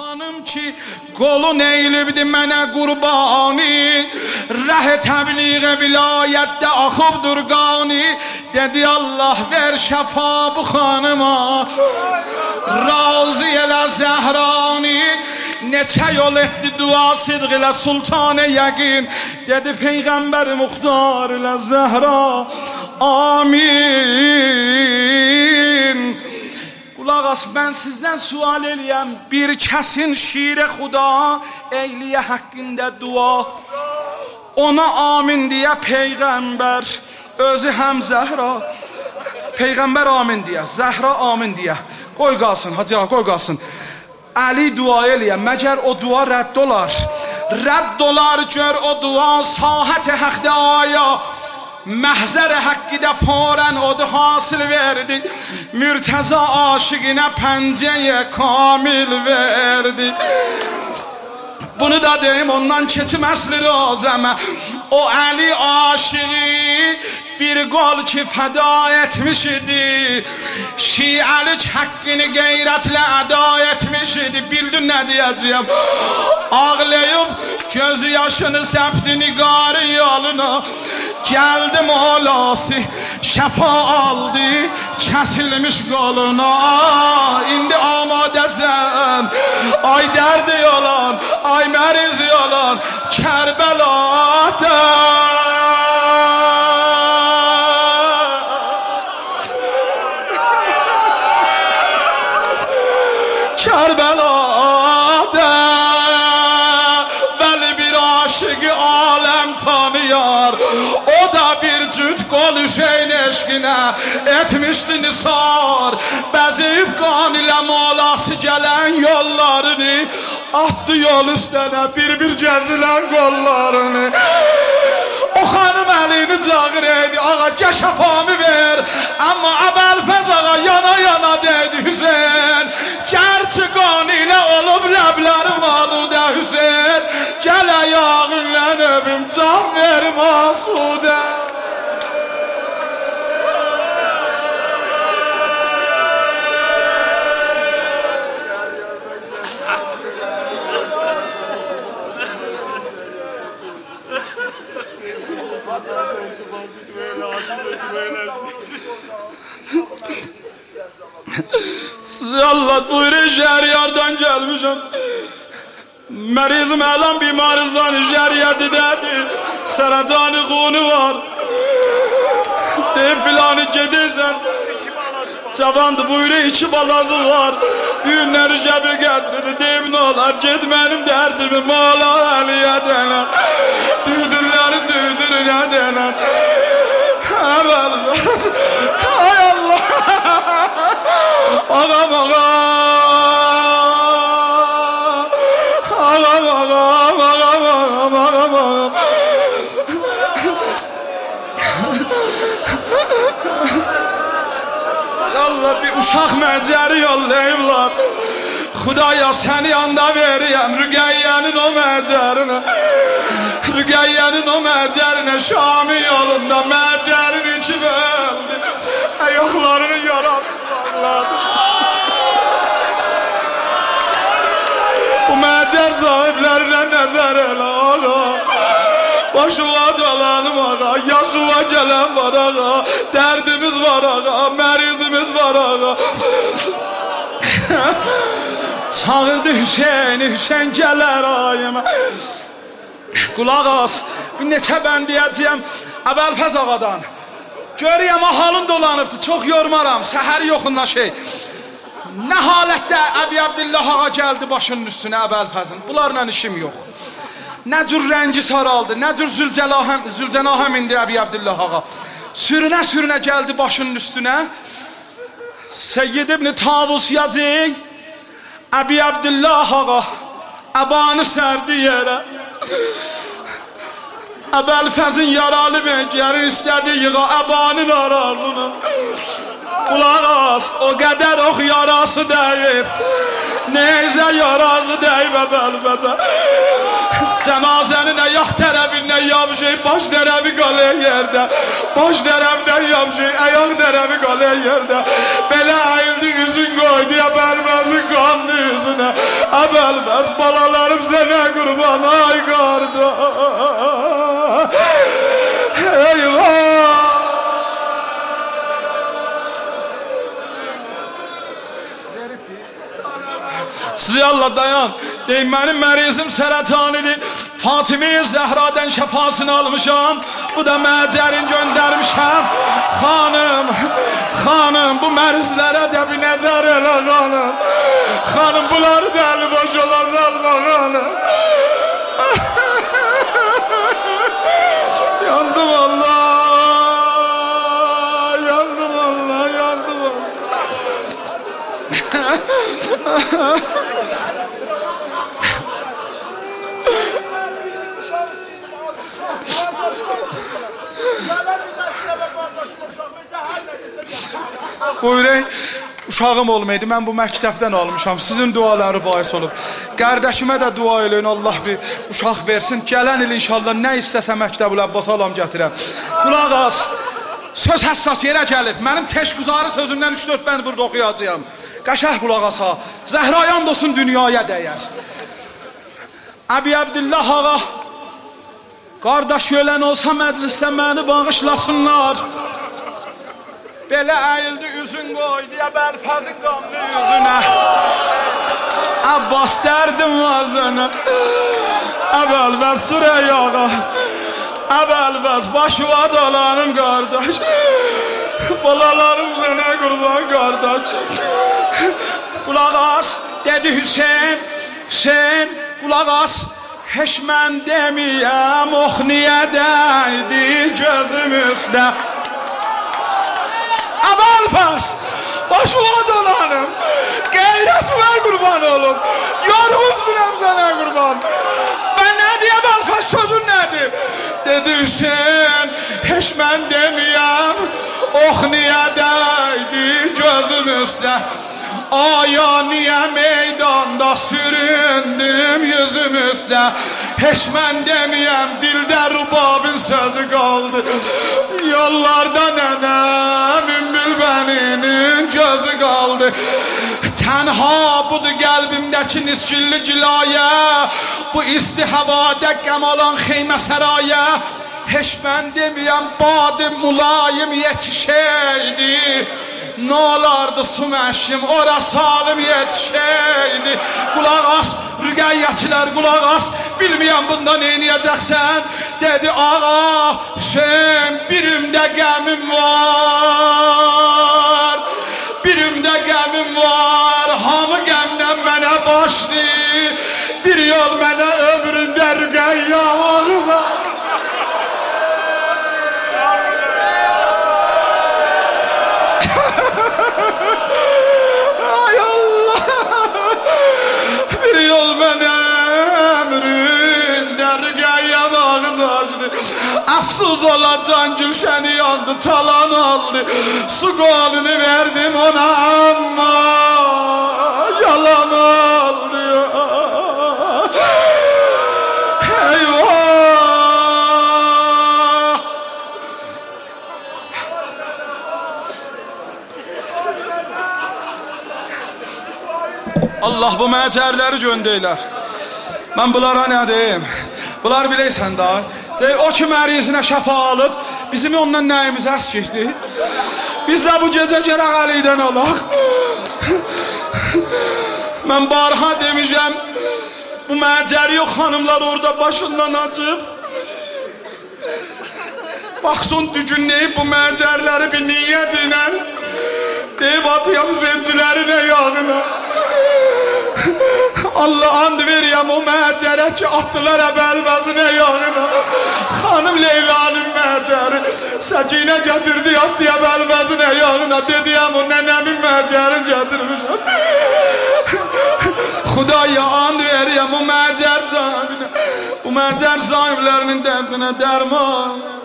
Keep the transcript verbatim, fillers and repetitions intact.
Xanım ki qolun eğilibdi mənə qurbani, rəh-i təbliğə vilayətdə axıbdır qani. Dedi Allah ver şəfa bu xanıma, razı elə Zəhrani. Neçə yol etdi dua sidq ilə sultan-ı yəqin. Dedi Peyğəmbər Muxtar ilə Zəhra amin. Qulaq as, mən sizdən sual eləyəm, bir kəsin şiir-i xuda eyliyə haqqında dua, ona amin deyə Peyğəmbər özü həm Zəhra. Peyğəmbər amin deyə, Zəhra amin deyə. Qoy qalsın, hacı ağa, qoy qalsın. Əli dua eləyə, məgər o dua rədd olar. Rədd olar gör o dua sahət-i həqdə aya. Məhzər həqqidə forən odu hasil verdi. Mürtəza aşıqinə pəncəyə kamil verdi. Bunu da deyim, ondan keçim əsli rozəmə. O Əli aşığı bir qol ki fəda etmiş idi. Şiəlik haqqını qeyrətlə əda etmiş idi. Bildin nə deyəcəyəm? Ağlayıb göz yaşını səpdi niqarı yoluna. Gəldi molası şəfa aldı kəsilmiş qoluna. İndi amadəsən ay dərdi olan, ay mərizi olan Kərbəlada. Kərbəlada bəli bir aşıqı aləm tanıyar. O da bir cüt qol Hüseyin eşqinə etmişdi nisar. Bəziyib qan ilə molası gələn yollarını, atdı yol üstənə bir bir gəzilən qollarını. O xanım əlini cağır eydi, ağa gəl şəfamı ver. Amma Əbəlfəz ağa yana yana deydi Hüseyin, gərçi qan ilə olub ləblərim aludə Hüseyin, gəl ayağınla öpüm can verim asudə. Size Allah buyurur, şehriyardan gelmişim. Mərizim əlam bimarizdan şehriyadidir. Sərətanı xunu var. Deyib filanı gedirsən. Cavandı buyurur, iki balası var. Düğünləri gəbi gətirirdi. Deyib nə olar, get mənim dərdimi mala əliyə dənən. Düydürləri düydürünə dənən. Əvəl ay Allah. Ağam ağam. Ağam ağam ağam ağam ağam ağam. Allah bir uşaq məcəri yollayıblar. Xudaya səni yanda veriyəm Rüqəyyənin o məcərinə. Rüqəyyənin o məcərinə Şami yolunda məcərin iki böldü. Ayaqlarını yarattı. Bu məcər sahiblərinə nəzər elə ağa. Başıva dalanım ağa, yazıva gələn var ağa. Dərdimiz var ağa, mərizimiz var ağa. Çağırdı Hüseyni, Hüseyin gələr ayıma. Qulaq as, bir neçə bənd deyəcəyəm Əbəlfəz ağadan. Görəyəm halın dolanıbdır, çox yormaram, səhər yoxundan şey. Nə halətdə Əbi Abdillah ağa gəldi başının üstünə Əbəlfəzin, bunlarla işim yox. Nə cür rəngi saraldı, nə cür zülcənahəm indi Əbi Abdillah ağa. Sürünə sürünə gəldi başının üstünə. Seyyid ibn Tavus yazı, Əbi Abdillah ağa əbanı sərdi yerə. Əbəlfəzin yaralı bəngərin istədi yığa əbanın arazını. Qulaq as, o qədər ox yarası dəyib. Neyse yarazı deybe bəlbəzə. Cənazənin ayaq tərəfindən yapışır, baş tərəfi qalır yerdə. Baş tərəfdən yapışır, ayaq tərəfi qalır yerdə. Belə əyildi, üzün qoydu ya bəlbəzin qanlı yüzünə. Ə bəlbəz, balalarım sənə qurban, ay qardaş. Eyvah! Sizi Allah dayan. Deyim, mənim mərizim sərətanidir. Fatime-i Zəhradən şəfasını almışam. Bu da məcərin göndərmişəm. Xanım, xanım, bu mərizlərə də bir nəzər elə xanım. Xanım, bunları da əli boş olaz alma xanım. Yandım Allah. Yandım Allah, yandım Allah. Buyurun, uşağım olmaydı, mən bu məktəbdən almışam, sizin duaları bahis olub. Qardaşımə də dua eləyin, Allah bir uşaq versin, gələn il inşallah nə istəsə Məktəbül Abbas alam gətirəm. Qulaq as, söz həssas yerə gəlib, mənim teşgüzarı sözümdən üç dörd bənd burada oxuyacağım. Qaşaq qulaq asa, Zəhrayan olsun dünyaya dəyər. Əbi Əbdillah ağa, qardaş ölən olsa məclisdə məni bağışlasınlar. Belə əyildi, üzün qoydu ya bəlfəzin qanlı yüzünə. Abbas dərdim var sənə. Əbəlbəz dur ey ağa. Əbəlbəz başıva dolanım qardaş. Balalarım sənə qurban qardaş. Qulaq as, dedi Hüseyin, Hüseyin, qulaq as. Heç mən deməyəm, ox niyə dəydi gözüm üstə. Əbəlbəz, başıma dolanım, qeyrət ver qurban olum, yorğunsunam sənə qurban. Mən nə deyə Əbəlbəz, sözün nədir? Dedi Hüseyin, heç mən deməyəm, ox niyə dəydi gözüm üstə. Aya niyə meydanda süründüm yüzüm üstə. Heç mən deməyəm, dildə rubabın sözü qaldı. Yollarda nənəm, Ümmülbəninin gözü qaldı. Tənha budur qəlbimdəki niskilli cilayə, bu istihavadə qəm alan xeymə sərayə. Heç mən deməyəm, badı mulayim yetişəydi. Nə olardı su məşim, ora salim yetişəydi. Qulaq as, rüqəyyətçilər qulaq as, bilməyəm bunda neynəyəcəksən. Dedi ağa, Hüseyin, birimdə qəmim var, birimdə qəmim var. Hamı qəmdən mənə başdı, bir yol mənə ömründə rüqəyyə ağıza. Ay Allah, bir yol mənə ömründə rüqəyyəm ağız açdı. Əfsus olacan gülşəni yandı, talan aldı. Su qolunu verdim ona amma yalan oldu. Eyvah! Allah bu məcərləri göndəylər. Mən bunlara nə deyim? Bunlar biləysən da. Deyir, o ki mərizinə şəfa alıb, bizim ondan nəyimiz əskikdir? Biz də bu gecə gərək Əlidən alaq. Mən barha demişəm, bu məcəri yox xanımlar orada başından açıb. Baxsın dücünləyib bu məcərləri bir niyyət ilə. Deyib atıyam zəncilərinə yağına. Allah and veriyəm o məcərə ki, atdılar Əbəlbəzinə yağına. Xanım Leylanın məcəri Səkinə gətirdi, atdı Əbəlbəzinə yağına. Dediyəm o nənəmin məcərin gətirmişəm. Xudaya and veriyəm o məcər sahibinə, bu məcər sahiblərinin dərdinə dərman.